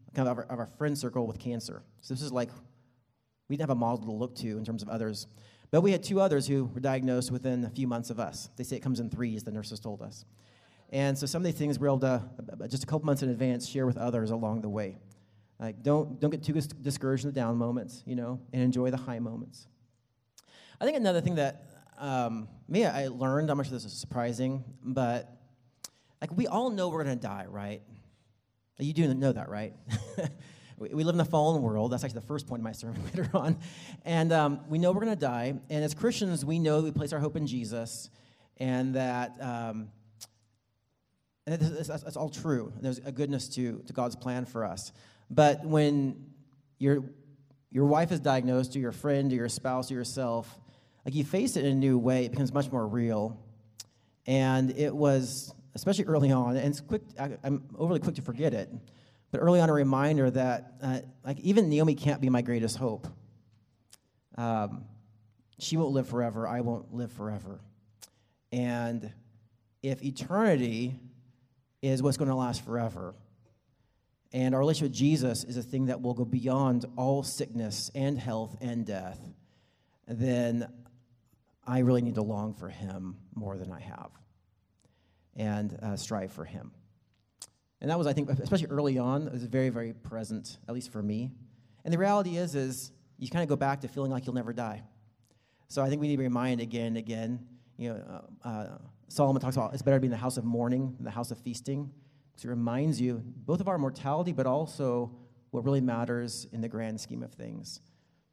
kind of our, of our friend circle with cancer. So this is like, we didn't have a model to look to in terms of others. But we had two others who were diagnosed within a few months of us. They say it comes in threes, the nurses told us. And so some of these things we're able to, just a couple months in advance, share with others along the way. Like, don't don't get too dis- discouraged in the down moments, you know, and enjoy the high moments. I think another thing that, um, me, I learned, I'm not sure this is surprising, but, like, we all know we're going to die, right? You do know that, right? We live in a fallen world. That's actually the first point of my sermon later on. And um, we know we're going to die. And as Christians, we know we place our hope in Jesus, and that um, and that's, that's, that's all true. There's a goodness to, to God's plan for us. But when your your wife is diagnosed, or your friend, or your spouse, or yourself, like, you face it in a new way. It becomes much more real. And it was, especially early on, and it's quick. I, I'm overly quick to forget it. But early on, a reminder that, uh, like, even Naomi can't be my greatest hope. Um, she won't live forever. I won't live forever. And if eternity is what's going to last forever, and our relationship with Jesus is a thing that will go beyond all sickness and health and death, then I really need to long for him more than I have, and uh, strive for him. And that was, I think, especially early on, it was very, very present, at least for me. And the reality is, is you kind of go back to feeling like you'll never die. So I think we need to be reminded again and again. You know, uh, uh, Solomon talks about it's better to be in the house of mourning than the house of feasting. Because it reminds you both of our mortality, but also what really matters in the grand scheme of things.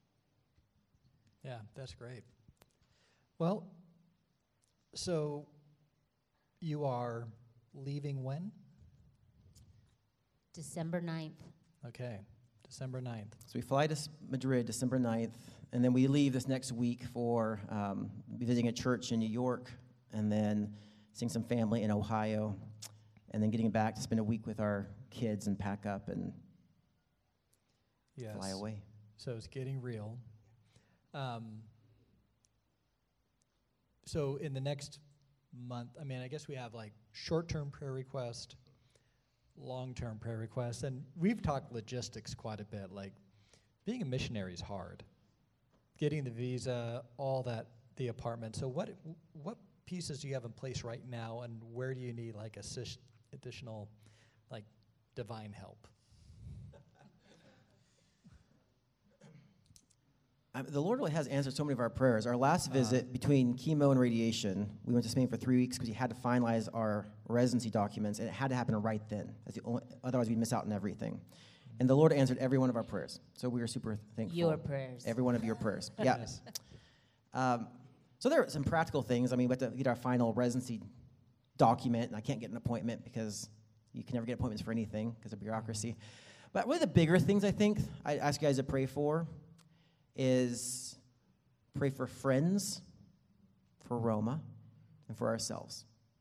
Yeah, that's great. Well, so you are leaving when? December ninth. Okay, December ninth. So we fly to Madrid December ninth, and then we leave this next week for um, visiting a church in New York, and then seeing some family in Ohio, and then getting back to spend a week with our kids and pack up and Yes. fly away. So it's getting real. Um, so in the next month, I mean, I guess we have like short-term prayer request, long-term prayer requests, and we've talked logistics quite a bit. Like, being a missionary is hard. Getting the visa, all that, the apartment. So what what pieces do you have in place right now, and where do you need like assist, additional, like, divine help? Um, the Lord really has answered so many of our prayers. Our last Uh-huh. visit between chemo and radiation, we went to Spain for three weeks because we had to finalize our residency documents, and it had to happen right then. That's the only, otherwise, we'd miss out on everything. And the Lord answered every one of our prayers. So we were super thankful. Your prayers. Every one of your prayers. Yeah. Yes. Um, so there are some practical things. I mean, we have to get our final residency document, and I can't get an appointment because you can never get appointments for anything because of bureaucracy. But one of the bigger things I think I ask you guys to pray for is pray for friends, for Roma, and for ourselves.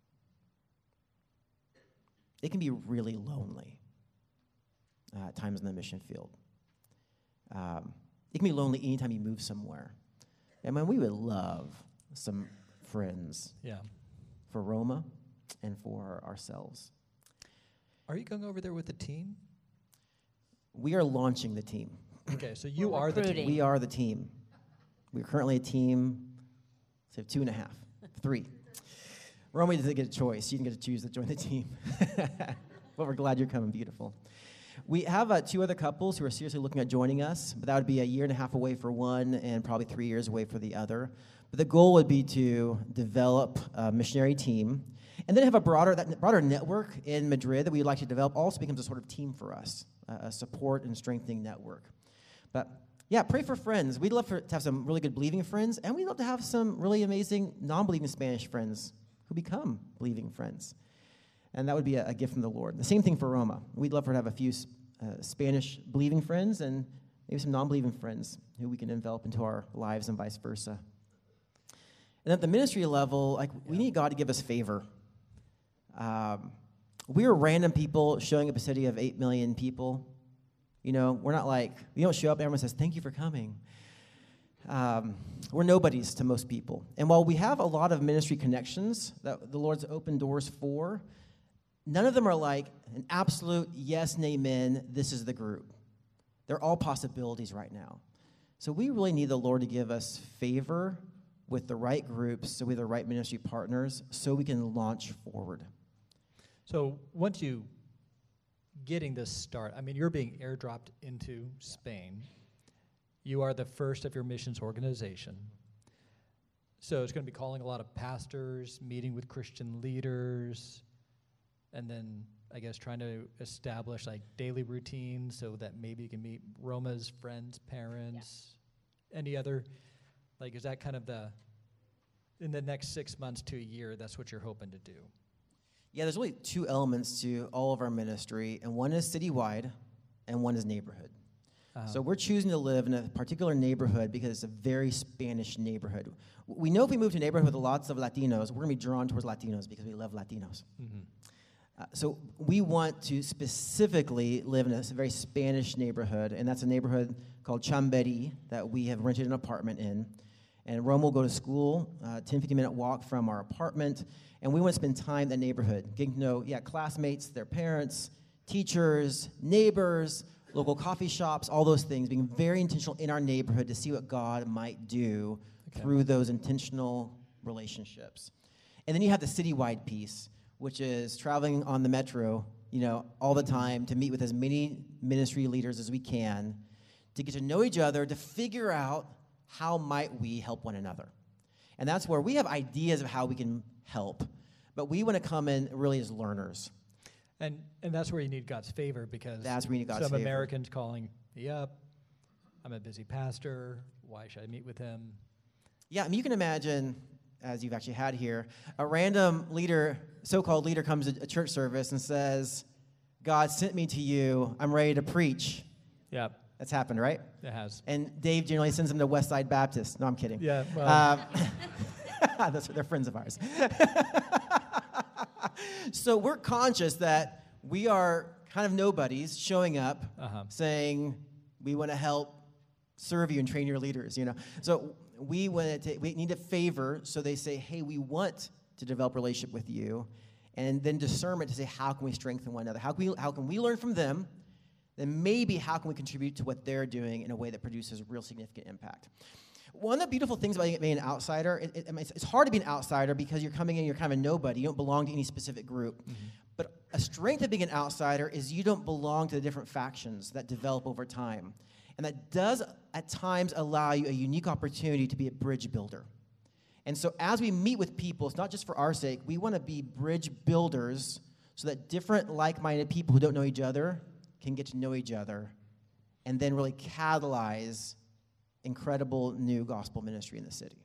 It can be really lonely uh, at times in the mission field. Um, it can be lonely anytime you move somewhere. And man, we would love some friends Yeah. for Roma and for ourselves. Are you going over there with the team? We are launching the team. Okay, so you We're are the team. recruiting. We are the team. We're currently a team, so two and a half, three. Roma doesn't get a choice. You didn't get to choose to join the team. But we're glad you're coming, beautiful. We have uh, two other couples who are seriously looking at joining us, but that would be a year and a half away for one and probably three years away for the other. But the goal would be to develop a missionary team and then have a broader that broader network in Madrid that we'd like to develop also becomes a sort of team for us, uh, a support and strengthening network. But yeah, pray for friends. We'd love for, to have some really good believing friends, and we'd love to have some really amazing non-believing Spanish friends who become believing friends. And that would be a, a gift from the Lord. The same thing for Roma. We'd love for to have a few uh, Spanish believing friends and maybe some non-believing friends who we can envelop into our lives and vice versa. And at the ministry level, like we need God to give us favor. Um, we're random people showing up a city of eight million people. You know, we're not like, we don't show up, everyone says, thank you for coming. Um, we're nobodies to most people. And while we have a lot of ministry connections that the Lord's opened doors for, none of them are like an absolute yes and amen, this is the group. They're all possibilities right now. So we really need the Lord to give us favor with the right groups, so we have the right ministry partners, so we can launch forward. So once you getting this start, I mean, you're being airdropped into Spain. You are the first of your missions organization. So it's going to be calling a lot of pastors, meeting with Christian leaders, and then I guess trying to establish like daily routines so that maybe you can meet Roma's friends, parents, yeah. any other, like is that kind of the, in the next six months to a year, that's what you're hoping to do? Yeah, there's really two elements to all of our ministry, and one is citywide, and one is neighborhood. Uh-huh. So we're choosing to live in a particular neighborhood because it's a very Spanish neighborhood. We know if we move to a neighborhood with lots of Latinos, we're going to be drawn towards Latinos because we love Latinos. Mm-hmm. Uh, so we want to specifically live in a very Spanish neighborhood, and that's a neighborhood called Chamberí that we have rented an apartment in. And Rome will go to school, uh, ten, fifteen minute walk from our apartment, and we want to spend time in that neighborhood, getting to know, yeah, classmates, their parents, teachers, neighbors, local coffee shops, all those things, being very intentional in our neighborhood to see what God might do okay. through those intentional relationships. And then you have the citywide piece, which is traveling on the metro, you know, all the time to meet with as many ministry leaders as we can, to get to know each other, to figure out how might we help one another. And that's where we have ideas of how we can help, but we want to come in really as learners. And and that's where you need God's favor, because that's where you need God's some favor. Americans calling me up, I'm a busy pastor, why should I meet with him? Yeah, I mean, you can imagine, as you've actually had here, a random leader, so-called leader comes to a church service and says, God sent me to you, I'm ready to preach. Yeah. That's happened, right? It has. And Dave generally sends them to Westside Baptist. No, I'm kidding. Yeah, well. Um, that's, they're friends of ours. So we're conscious that we are kind of nobodies showing up uh-huh. saying, we want to help serve you and train your leaders, you know. So we want to we need a favor, so they say, hey, we want to develop a relationship with you, and then discernment to say, how can we strengthen one another? How can we, how can we learn from them? Then maybe how can we contribute to what they're doing in a way that produces real significant impact? One of the beautiful things about being an outsider, it, it, it's hard to be an outsider because you're coming in, you're kind of a nobody. You don't belong to any specific group. Mm-hmm. But a strength of being an outsider is you don't belong to the different factions that develop over time. And that does, at times, allow you a unique opportunity to be a bridge builder. And so as we meet with people, it's not just for our sake. We want to be bridge builders so that different like-minded people who don't know each other can get to know each other and then really catalyze incredible new gospel ministry in the city.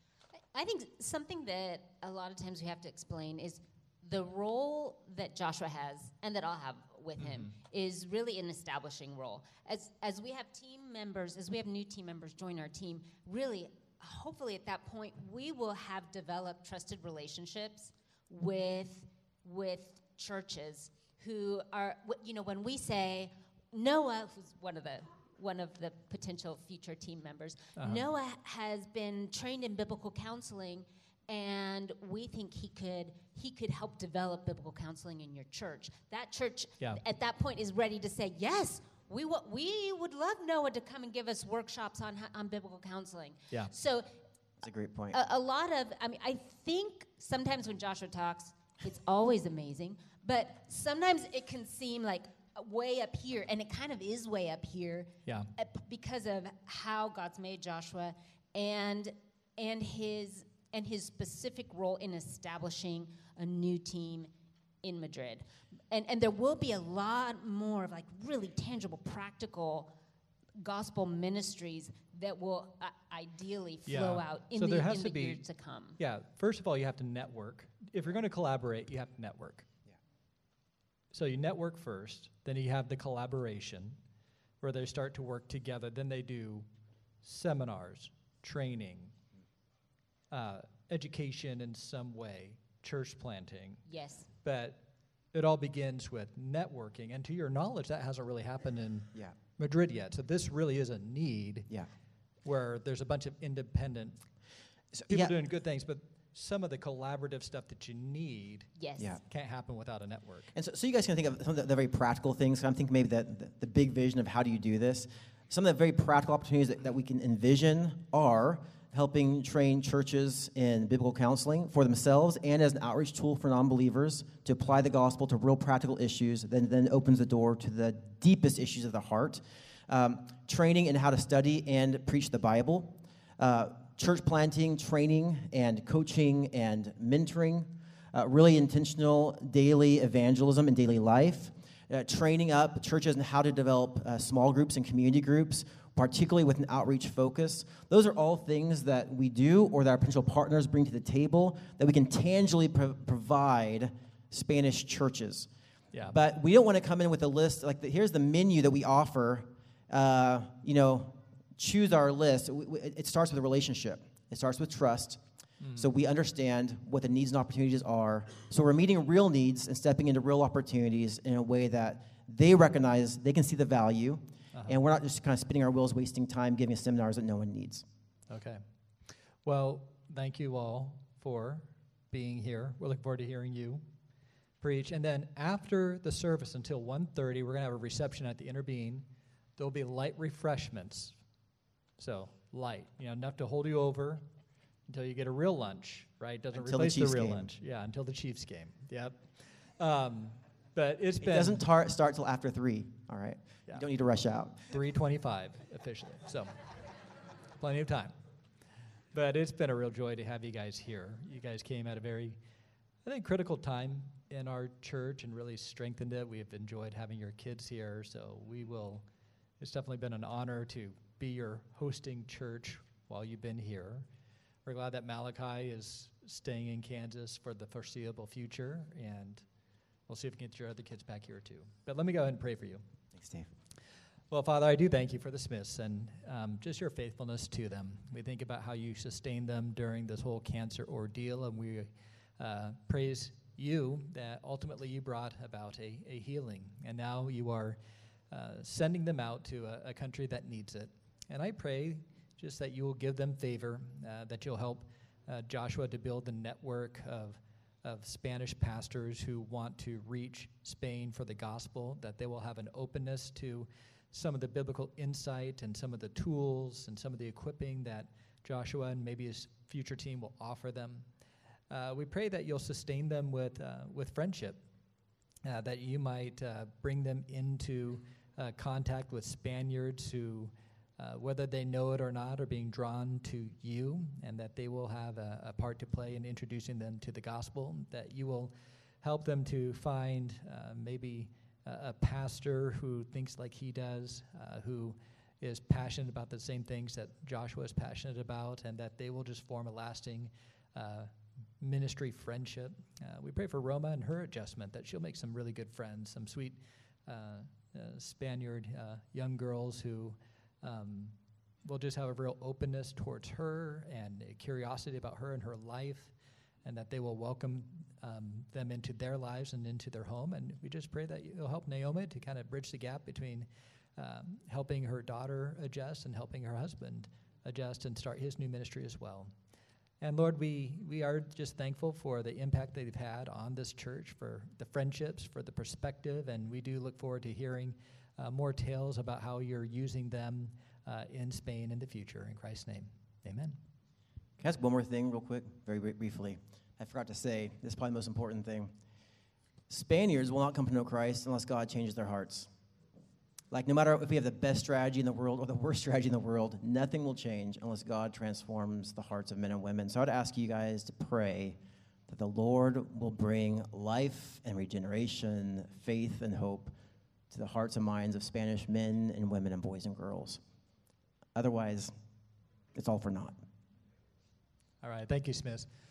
I think something that a lot of times we have to explain is the role that Joshua has and that I'll have with mm-hmm. him is really an establishing role. As as we have team members, as we have new team members join our team, really, hopefully at that point, we will have developed trusted relationships with with churches who are, you know, when we say, Noah, who's one of the one of the potential future team members, uh-huh. Noah has been trained in biblical counseling, and we think he could he could help develop biblical counseling in your church. That church yeah. at that point is ready to say, yes, we w- we would love Noah to come and give us workshops on on biblical counseling. Yeah. So that's a great point. A, a lot of, I mean, I think sometimes when Joshua talks, it's always amazing, but sometimes it can seem like way up here, and it kind of is way up here yeah. because of how God's made Joshua and and his and his specific role in establishing a new team in Madrid. And and there will be a lot more of like really tangible, practical gospel ministries that will uh, ideally flow yeah. out in so the, there has in to the be, years to come. Yeah, first of all, you have to network. If you're going to collaborate, you have to network. Yeah. So you network first, then you have the collaboration where they start to work together. Then they do seminars, training, uh, education in some way, church planting. Yes. But it all begins with networking. And to your knowledge, that hasn't really happened in yeah. Madrid yet. So this really is a need yeah. where there's a bunch of independent so, people yeah. doing good things, but some of the collaborative stuff that you need Yes. Yeah. can't happen without a network. And so, so you guys can think of some of the, the very practical things. I'm thinking maybe that the, the big vision of how do you do this. Some of the very practical opportunities that, that we can envision are helping train churches in biblical counseling for themselves and as an outreach tool for non-believers to apply the gospel to real practical issues, then, then opens the door to the deepest issues of the heart. Um, training in how to study and preach the Bible. Uh, church planting, training, and coaching and mentoring. Uh, really intentional daily evangelism in daily life. Uh, training up churches in how to develop uh, small groups and community groups, particularly with an outreach focus. Those are all things that we do or that our potential partners bring to the table that we can tangibly pro- provide Spanish churches. Yeah. But we don't want to come in with a list, like the, here's the menu that we offer, uh, you know, choose our list. We, we, it starts with a relationship. It starts with trust. Mm. So we understand what the needs and opportunities are. So we're meeting real needs and stepping into real opportunities in a way that they recognize, they can see the value, uh-huh. and we're not just kind of spinning our wheels, wasting time, giving seminars that no one needs. Okay. Well, thank you all for being here. We're looking forward to hearing you preach. And then after the service until one thirty, we're going to have a reception at the Interbeing. There'll be light refreshments. So light, you know, enough to hold you over until you get a real lunch, right? Doesn't until replace the, the, Chiefs real game. lunch. Yeah, until the Chiefs game. Yep. Um, but it's it been... It doesn't tar- start till after three, all right? Yeah. You don't need to rush out. three twenty-five officially, so plenty of time. But it's been a real joy to have you guys here. You guys came at a very, I think, critical time in our church and really strengthened it. We have enjoyed having your kids here, so we will, it's definitely been an honor to be your hosting church while you've been here. We're glad that Malachi is staying in Kansas for the foreseeable future, and we'll see if we can get your other kids back here too. But let me go ahead and pray for you. Thanks, Dave. Well, Father, I do thank you for the Smiths and um, just your faithfulness to them. We think about how you sustained them during this whole cancer ordeal, and we uh, praise you that ultimately you brought about a, a healing, and now you are uh, sending them out to a, a country that needs it. And I pray just that you will give them favor, uh, that you'll help uh, Joshua to build the network of of Spanish pastors who want to reach Spain for the gospel, that they will have an openness to some of the biblical insight and some of the tools and some of the equipping that Joshua and maybe his future team will offer them. Uh, we pray that you'll sustain them with uh, with friendship, uh, that you might uh, bring them into uh, contact with Spaniards who, uh, whether they know it or not, are being drawn to you, and that they will have a, a part to play in introducing them to the gospel, that you will help them to find uh, maybe a, a pastor who thinks like he does, uh, who is passionate about the same things that Joshua is passionate about, and that they will just form a lasting uh, ministry friendship. Uh, we pray for Roma and her adjustment, that she'll make some really good friends, some sweet uh, uh, Spaniard uh, young girls who um, will just have a real openness towards her and a curiosity about her and her life, and that they will welcome um, them into their lives and into their home. And we just pray that you'll help Naomi to kind of bridge the gap between um, helping her daughter adjust and helping her husband adjust and start his new ministry as well. And Lord, we, we are just thankful for the impact that they've had on this church, for the friendships, for the perspective, and we do look forward to hearing uh, more tales about how you're using them uh, in Spain in the future. In Christ's name, amen. Can I ask one more thing real quick, very br- briefly? I forgot to say, this is probably the most important thing. Spaniards will not come to know Christ unless God changes their hearts. Like, no matter if we have the best strategy in the world or the worst strategy in the world, nothing will change unless God transforms the hearts of men and women. So I would ask you guys to pray that the Lord will bring life and regeneration, faith and hope to the hearts and minds of Spanish men and women and boys and girls. Otherwise, it's all for naught. All right, thank you, Smith.